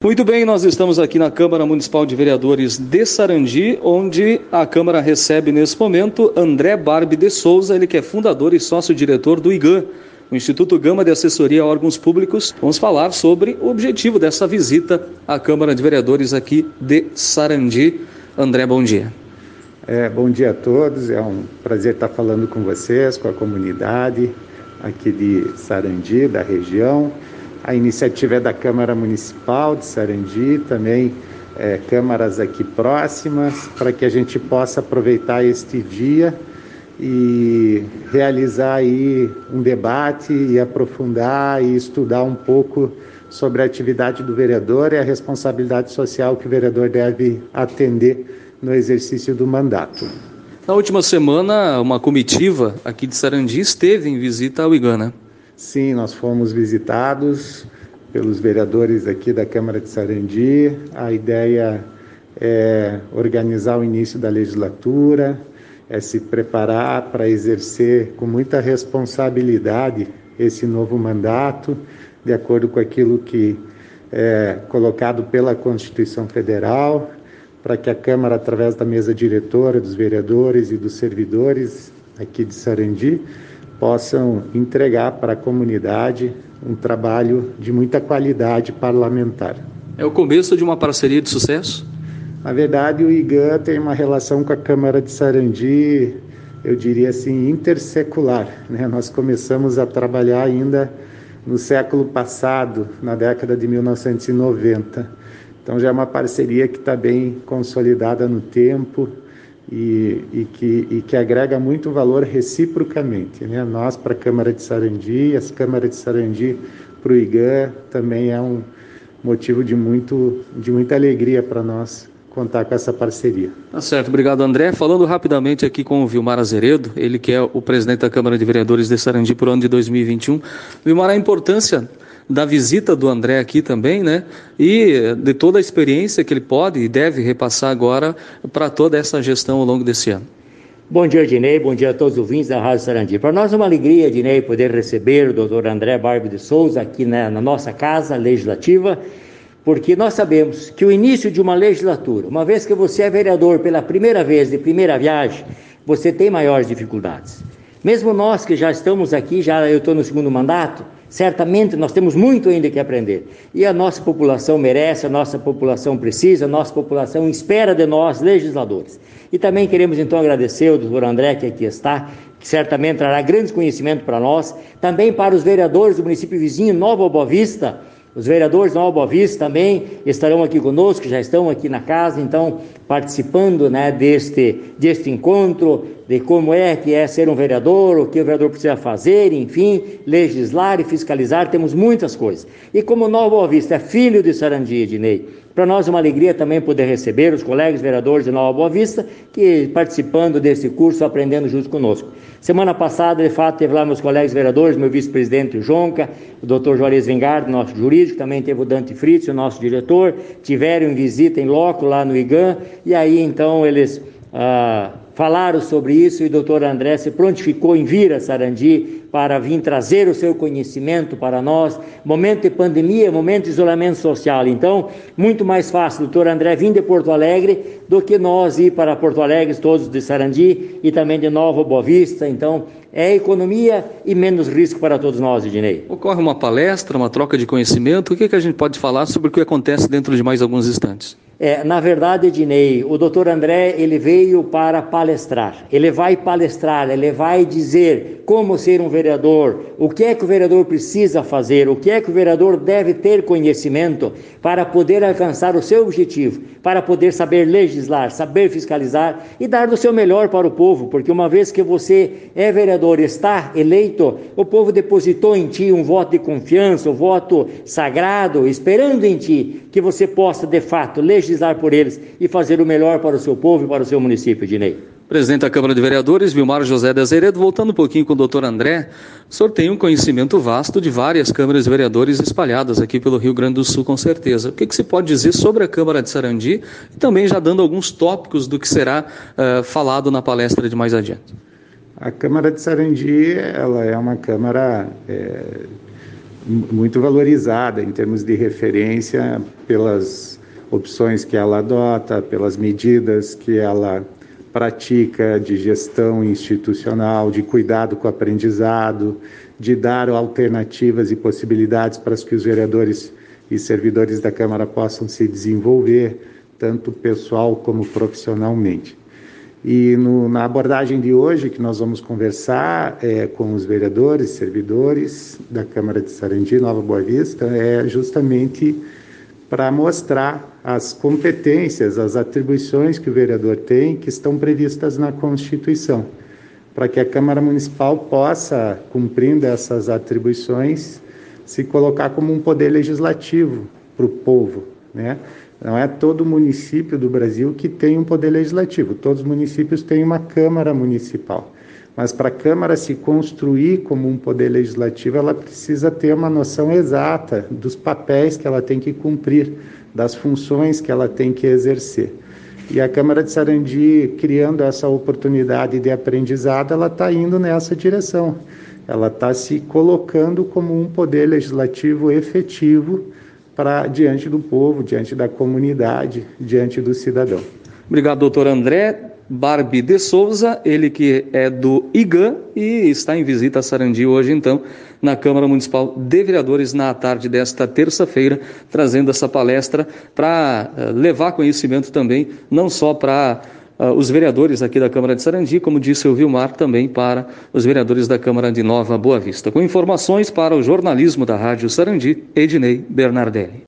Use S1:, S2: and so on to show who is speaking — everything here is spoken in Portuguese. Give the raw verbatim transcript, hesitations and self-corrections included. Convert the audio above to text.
S1: Muito bem, nós estamos aqui na Câmara Municipal de Vereadores de Sarandi, onde a Câmara recebe nesse momento André Barbe de Souza, ele que é fundador e sócio-diretor do I G A, o Instituto Gama de Assessoria a Órgãos Públicos. Vamos falar sobre o objetivo dessa visita à Câmara de Vereadores aqui de Sarandi. André, bom dia.
S2: É, bom dia a todos, é um prazer estar falando com vocês, com a comunidade aqui de Sarandi, da região. A iniciativa é da Câmara Municipal de Sarandi, também é, câmaras aqui próximas, para que a gente possa aproveitar este dia e realizar aí um debate e aprofundar e estudar um pouco sobre a atividade do vereador e a responsabilidade social que o vereador deve atender no exercício do mandato.
S1: Na última semana, uma comitiva aqui de Sarandi esteve em visita ao I G A, né?
S2: Sim, nós fomos visitados pelos vereadores aqui da Câmara de Sarandi. A ideia é organizar o início da legislatura, é se preparar para exercer com muita responsabilidade esse novo mandato, de acordo com aquilo que é colocado pela Constituição Federal, para que a Câmara, através da mesa diretora, dos vereadores e dos servidores aqui de Sarandi, possam entregar para a comunidade um trabalho de muita qualidade parlamentar.
S1: É o começo de uma parceria de sucesso?
S2: Na verdade, o I G A tem uma relação com a Câmara de Sarandi, eu diria assim, intersecular, né? Nós começamos a trabalhar ainda no século passado, na década de mil novecentos e noventa. Então já é uma parceria que está bem consolidada no tempo, E, e, que, e que agrega muito valor reciprocamente, né? Nós para a Câmara de Sarandi, as câmaras de Sarandi para o I G A também é um motivo de, muito, de muita alegria para nós contar com essa parceria.
S1: Tá certo, obrigado André. Falando rapidamente aqui com o Vilmar Azeredo, ele que é o presidente da Câmara de Vereadores de Sarandi para o ano de dois mil e vinte e um. Vilmar, a importância da visita do André aqui também, né? E de toda a experiência que ele pode e deve repassar agora para toda essa gestão ao longo desse ano.
S3: Bom dia, Dinei, bom dia a todos os ouvintes da Rádio Sarandi. Para nós é uma alegria, Dinei, poder receber o doutor André Barbe de Souza aqui na, na nossa casa legislativa, porque nós sabemos que o início de uma legislatura, uma vez que você é vereador pela primeira vez, de primeira viagem, você tem maiores dificuldades. Mesmo nós que já estamos aqui, já eu estou no segundo mandato, certamente nós temos muito ainda que aprender. E a nossa população merece, a nossa população precisa, a nossa população espera de nós, legisladores. E também queremos então agradecer ao doutor André, que aqui está, que certamente trará grandes conhecimentos para nós, também para os vereadores do município vizinho, Nova Boa Vista. Os vereadores de Nova Boa Vista também estarão aqui conosco, já estão aqui na casa, então, participando, né, deste, deste encontro, de como é que é ser um vereador, o que o vereador precisa fazer, enfim, legislar e fiscalizar, temos muitas coisas. E como Nova Boa Vista é filho de Sarandi, Ednei, para nós é uma alegria também poder receber os colegas vereadores de Nova Boa Vista, que participando desse curso, aprendendo junto conosco. Semana passada, de fato, teve lá meus colegas vereadores, meu vice-presidente Jonca, o doutor Juarez Vingardo, nosso jurídico, também teve o Dante Fritz, o nosso diretor, tiveram em visita em loco lá no I G A, e aí então eles ah, falaram sobre isso e o doutor André se prontificou em vir a Sarandi para vir trazer o seu conhecimento para nós, momento de pandemia, momento de isolamento social, então muito mais fácil o doutor André vir de Porto Alegre do que nós ir para Porto Alegre, todos de Sarandi e também de Nova Boa Vista, então é economia e menos risco para todos nós, Ednei.
S1: Ocorre uma palestra, uma troca de conhecimento, o que, que a gente pode falar sobre o que acontece dentro de mais alguns instantes?
S3: É, na verdade, Ednei, o doutor André, ele veio para palestrar, ele vai palestrar, ele vai dizer como ser um vereador, o que é que o vereador precisa fazer, o que é que o vereador deve ter conhecimento para poder alcançar o seu objetivo, para poder saber legislar, saber fiscalizar e dar do seu melhor para o povo, porque uma vez que você é vereador, está eleito, o povo depositou em ti um voto de confiança, um voto sagrado, esperando em ti que você possa, de fato, legislar por eles e fazer o melhor para o seu povo e para o seu município, Dinei.
S1: Presidente da Câmara de Vereadores, Vilmar José de Azeredo, voltando um pouquinho com o doutor André, o senhor tem um conhecimento vasto de várias câmaras de vereadores espalhadas aqui pelo Rio Grande do Sul, com certeza. O que, que se pode dizer sobre a Câmara de Sarandi e também já dando alguns tópicos do que será uh, falado na palestra de mais adiante?
S2: A Câmara de Sarandi, ela é uma Câmara é, muito valorizada em termos de referência pelas opções que ela adota, pelas medidas que ela pratica de gestão institucional, de cuidado com o aprendizado, de dar alternativas e possibilidades para que os vereadores e servidores da Câmara possam se desenvolver, tanto pessoal como profissionalmente. E no, na abordagem de hoje, que nós vamos conversar é, com os vereadores, servidores da Câmara de Sarandi, Nova Boa Vista, é justamente para mostrar as competências, as atribuições que o vereador tem, que estão previstas na Constituição, para que a Câmara Municipal possa, cumprindo essas atribuições, se colocar como um poder legislativo para o povo, né? Não é todo município do Brasil que tem um poder legislativo, todos os municípios têm uma Câmara Municipal. Mas para a Câmara se construir como um poder legislativo, ela precisa ter uma noção exata dos papéis que ela tem que cumprir, das funções que ela tem que exercer. E a Câmara de Sarandi, criando essa oportunidade de aprendizado, ela está indo nessa direção. Ela está se colocando como um poder legislativo efetivo para diante do povo, diante da comunidade, diante do cidadão.
S1: Obrigado, doutor André Barbi de Souza, ele que é do I G A e está em visita a Sarandi hoje, então, na Câmara Municipal de Vereadores, na tarde desta terça-feira, trazendo essa palestra para uh, levar conhecimento também, não só para uh, os vereadores aqui da Câmara de Sarandi, como disse o Vilmar, também para os vereadores da Câmara de Nova Boa Vista. Com informações para o jornalismo da Rádio Sarandi, Ednei Bernardelli.